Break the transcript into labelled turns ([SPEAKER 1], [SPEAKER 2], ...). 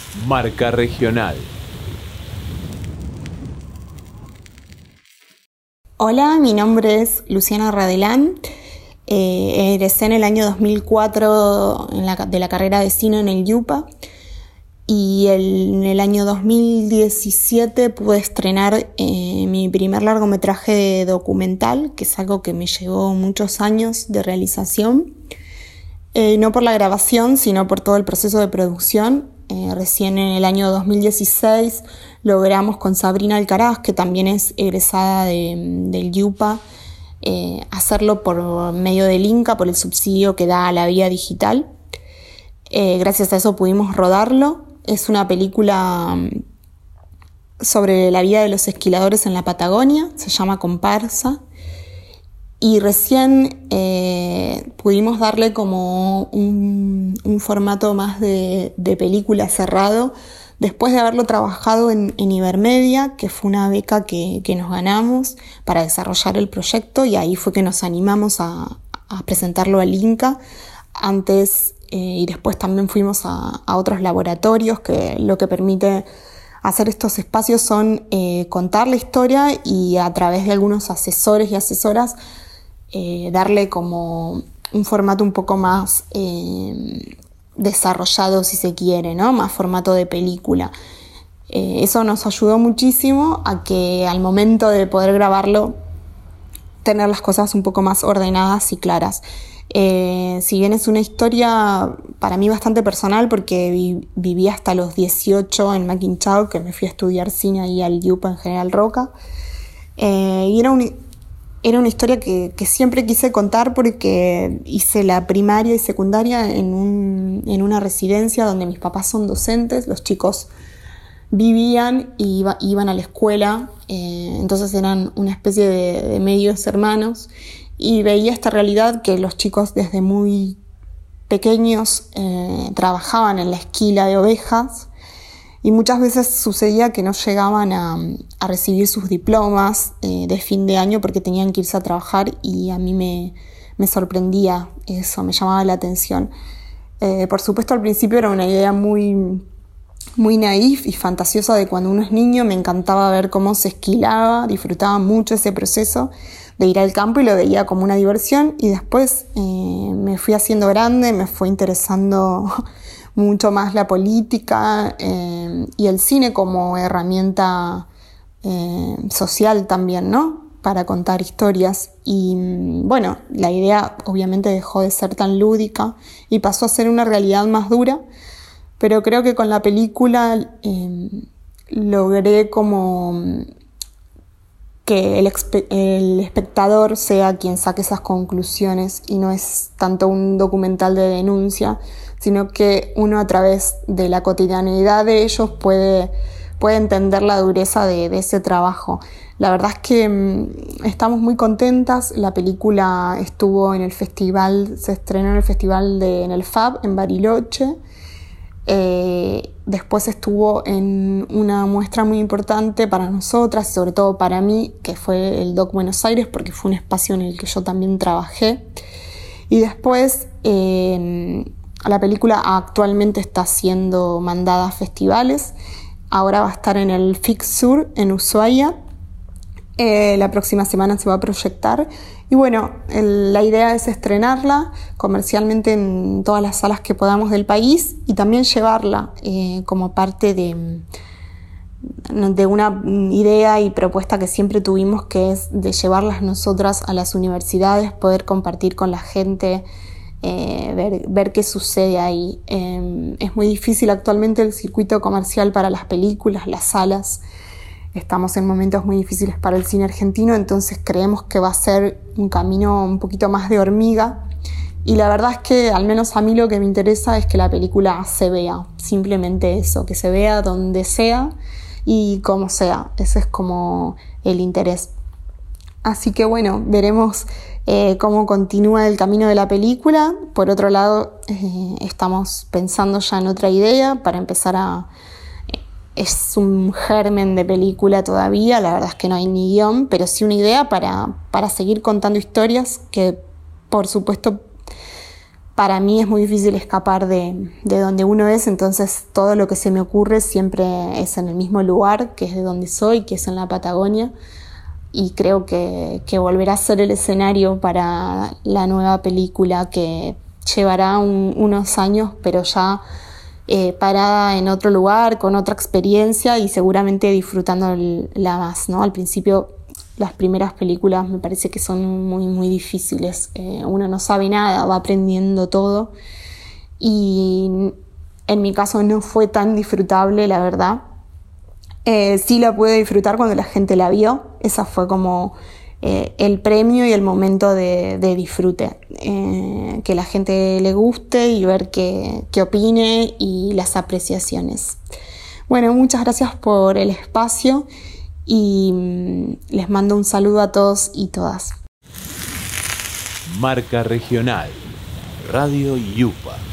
[SPEAKER 1] Marca Regional.
[SPEAKER 2] Hola, mi nombre es Luciana Radelán. Egresé en el año 2004 de la carrera de cine en el IUPA y en el año 2017 pude estrenar mi primer largometraje documental, que es algo que me llevó muchos años de realización, no por la grabación, sino por todo el proceso de producción. Recién en el año 2016 logramos con Sabrina Alcaraz, que también es egresada del IUPA, hacerlo por medio del INCA, por el subsidio que da a la vía digital. Gracias a eso pudimos rodarlo. Es una película sobre la vida de los esquiladores en la Patagonia, se llama Comparsa. Y recién pudimos darle como un formato más de película cerrado, después de haberlo trabajado en Ibermedia, que fue una beca que nos ganamos para desarrollar el proyecto, y ahí fue que nos animamos a presentarlo al INCA. Antes y después también fuimos a otros laboratorios, que lo que permite hacer estos espacios son contar la historia y a través de algunos asesores y asesoras darle como un formato un poco más desarrollado, si se quiere, ¿no? Más formato de película. Eso nos ayudó muchísimo a que al momento de poder grabarlo, tener las cosas un poco más ordenadas y claras. Si bien es una historia para mí bastante personal, porque viví hasta los 18 en Maquinchao, que me fui a estudiar cine ahí al IUPA en General Roca, y era una historia que siempre quise contar, porque hice la primaria y secundaria en una residencia donde mis papás son docentes. Los chicos vivían y iban a la escuela, entonces eran una especie de medios hermanos, y veía esta realidad que los chicos desde muy pequeños trabajaban en la esquila de ovejas, y muchas veces sucedía que no llegaban a recibir sus diplomas de fin de año porque tenían que irse a trabajar, y a mí me sorprendía eso, me llamaba la atención. Por supuesto, al principio era una idea muy naif y fantasiosa de cuando uno es niño. Me encantaba ver cómo se esquilaba, disfrutaba mucho ese proceso de ir al campo y lo veía como una diversión, y después me fui haciendo grande, me fue interesando mucho más la política y el cine como herramienta social también, ¿no? Para contar historias. Y bueno, la idea obviamente dejó de ser tan lúdica y pasó a ser una realidad más dura, pero creo que con la película logré como que el espectador sea quien saque esas conclusiones, y no es tanto un documental de denuncia, sino que uno a través de la cotidianeidad de ellos puede entender la dureza de ese trabajo. La verdad es que estamos muy contentas. La película estuvo en el festival, se estrenó en el festival en el FAB en Bariloche. Después estuvo en una muestra muy importante para nosotras y sobre todo para mí, que fue el Doc Buenos Aires, porque fue un espacio en el que yo también trabajé. Y después la película actualmente está siendo mandada a festivales. Ahora va a estar en el FIC Sur en Ushuaia. La próxima semana se va a proyectar. Y bueno, la idea es estrenarla comercialmente en todas las salas que podamos del país, y también llevarla como parte de una idea y propuesta que siempre tuvimos, que es de llevarlas nosotras a las universidades, poder compartir con la gente, ver qué sucede ahí. Es muy difícil actualmente el circuito comercial para las películas, las salas. Estamos en momentos muy difíciles para el cine argentino, entonces creemos que va a ser un camino un poquito más de hormiga. Y la verdad es que al menos a mí lo que me interesa es que la película se vea, simplemente eso, que se vea donde sea y como sea. Ese es como el interés. Así que bueno, veremos cómo continúa el camino de la película. Por otro lado, estamos pensando ya en otra idea para empezar es un germen de película todavía, la verdad es que no hay ni guión, pero sí una idea para seguir contando historias que, por supuesto, para mí es muy difícil escapar de donde uno es, entonces todo lo que se me ocurre siempre es en el mismo lugar, que es de donde soy, que es en la Patagonia, y creo que volverá a ser el escenario para la nueva película que llevará unos años, pero ya parada en otro lugar, con otra experiencia y seguramente disfrutándola más, ¿no? Al principio las primeras películas me parece que son muy, muy difíciles. Uno no sabe nada, va aprendiendo todo. Y en mi caso no fue tan disfrutable, la verdad. Sí la pude disfrutar cuando la gente la vio. Esa fue como el premio y el momento de disfrute. Que la gente le guste y ver qué opine y las apreciaciones. Bueno, muchas gracias por el espacio. Y les mando un saludo a todos y todas.
[SPEAKER 1] Marca Regional, Radio Yupa.